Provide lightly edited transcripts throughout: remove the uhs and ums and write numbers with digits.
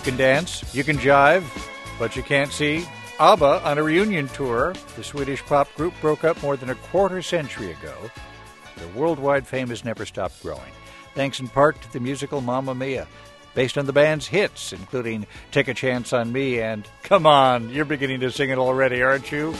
can dance, you can jive, but you can't see. ABBA on a reunion tour. The Swedish pop group broke up more than a quarter century ago. Their worldwide fame has never stopped growing, thanks in part to the musical Mamma Mia, based on the band's hits, including Take a Chance on Me and Come On. You're beginning to sing it already, aren't you?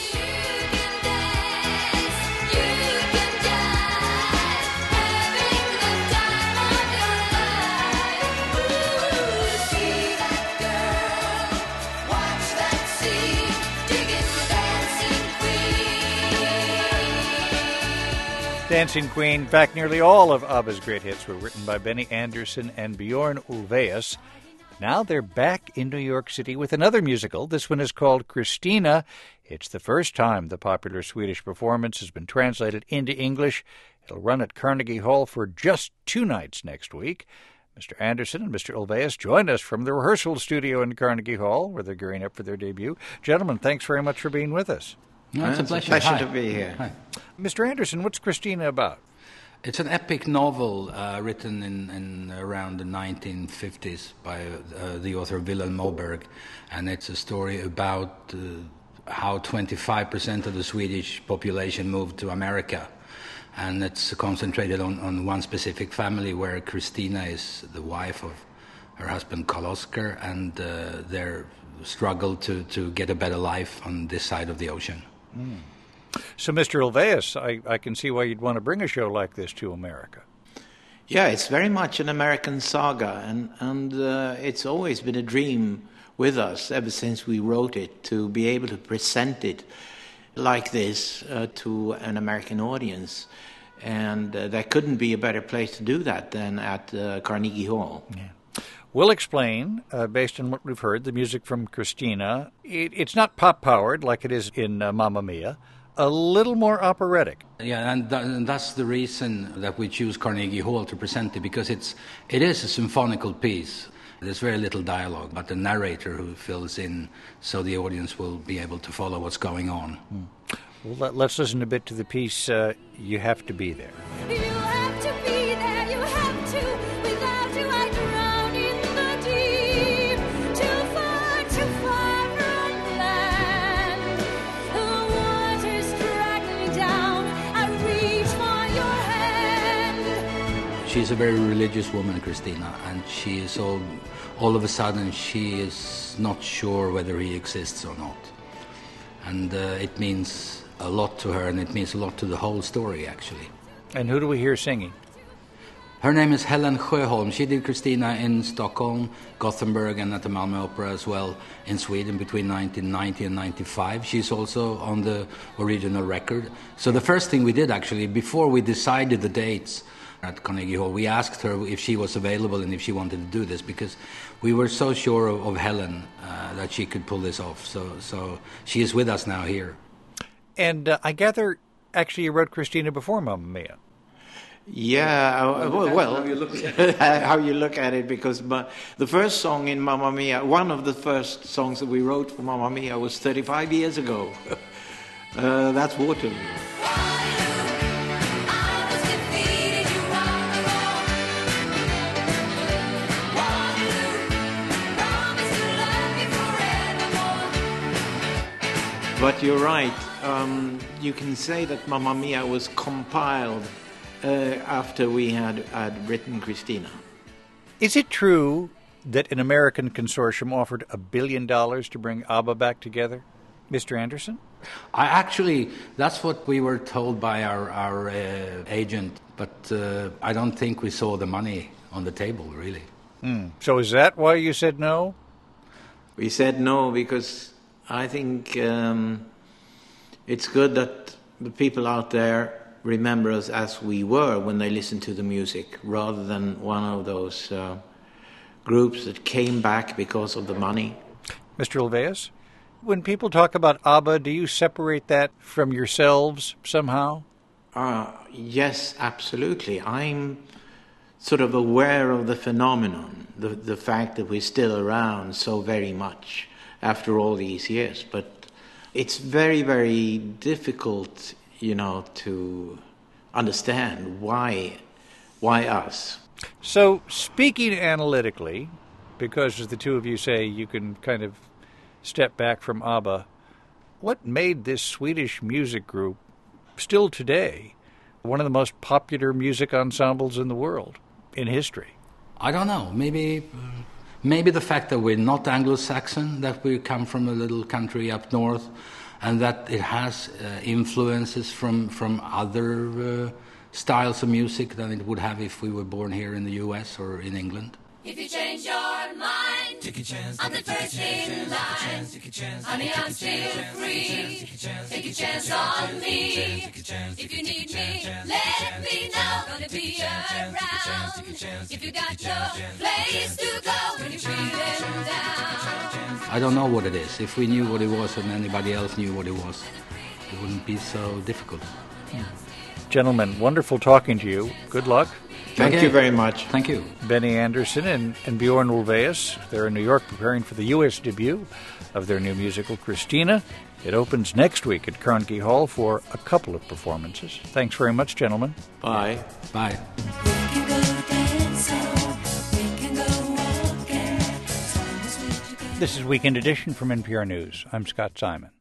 Dancing Queen. In fact, nearly all of ABBA's great hits were written by Benny Andersson and Bjorn Ulvaeus. Now they're back in New York City with another musical. This one is called Christina. It's the first time the popular Swedish performance has been translated into English. It'll run at Carnegie Hall for just 2 nights next week. Mr. Andersson and Mr. Ulvaeus join us from the rehearsal studio in Carnegie Hall, where they're gearing up for their debut. Gentlemen, thanks very much for being with us. No, it's a pleasure. To be here. Hi. Mr. Andersson, what's Christina about? It's an epic novel written in around the 1950s by the author Vilhelm Moberg, and it's a story about how 25% of the Swedish population moved to America, and it's concentrated on one specific family where Christina is the wife of her husband Karl-Oskar, and their struggle to get a better life on this side of the ocean. Mm. So, Mr. Ulvaeus, I can see why you'd want to bring a show like this to America. Yeah, it's very much an American saga, and it's always been a dream with us ever since we wrote it to be able to present it like this to an American audience. And there couldn't be a better place to do that than at Carnegie Hall. Yeah. We'll explain, based on what we've heard, the music from Christina. It's not pop-powered like it is in Mamma Mia. A little more operatic. Yeah, and that's the reason that we choose Carnegie Hall to present it, because it is a symphonical piece. There's very little dialogue, but the narrator who fills in so the audience will be able to follow what's going on. Well, let's listen a bit to the piece, You Have to Be There. You have to be there, you have to. Without you I drown in the deep. Too far from land. The waters drag me down, I reach for your hand. She's a very religious woman, Christina, and she is all of a sudden she is not sure whether he exists or not. And it means a lot to her, and it means a lot to the whole story, actually. And who do we hear singing? Her name is Helen Sjöholm. She did Christina in Stockholm, Gothenburg, and at the Malmö Opera as well in Sweden between 1990 and 95. She's also on the original record. So the first thing we did, actually, before we decided the dates at Carnegie Hall, we asked her if she was available and if she wanted to do this, because we were so sure of Helen that she could pull this off. So she is with us now here. And I gather, actually, you wrote Christina before Mamma Mia. Yeah, well, how you look at it, because the first song in Mamma Mia, one of the first songs that we wrote for Mamma Mia was 35 years ago. That's Waterloo. But you're right. You can say that Mamma Mia was compiled after we had written Christina. Is it true that an American consortium offered $1 billion to bring ABBA back together? Mr. Andersson? That's what we were told by our agent, but I don't think we saw the money on the table, really. So is that why you said no? We said no because I think it's good that the people out there remember us as we were when they listen to the music, rather than one of those groups that came back because of the money. Mr. Ulvaeus, when people talk about ABBA, do you separate that from yourselves somehow? Yes, absolutely. I'm sort of aware of the phenomenon, the fact that we're still around so very much after all these years. But it's very, very difficult, to understand why us. So, speaking analytically, because, as the two of you say, you can kind of step back from ABBA. What made this Swedish music group, still today, one of the most popular music ensembles in the world, in history? I don't know. Maybe the fact that we're not Anglo-Saxon, that we come from a little country up north, and that it has influences from other styles of music than it would have if we were born here in the U.S. or in England. If you change your mind, I'm the first in line. Honey, I'm still free. Take a chance on me. If you need me, let me know. Gonna be around. If you got no place to go when you're feeling down. I don't know what it is. If we knew what it was and anybody else knew what it was, it wouldn't be so difficult. Gentlemen, wonderful talking to you. Good luck. Thank you very much. Thank you. Benny Andersson and Bjorn Ulvaeus. They're in New York preparing for the U.S. debut of their new musical, Christina. It opens next week at Carnegie Hall for a couple of performances. Thanks very much, gentlemen. Bye. Bye. This is Weekend Edition from NPR News. I'm Scott Simon.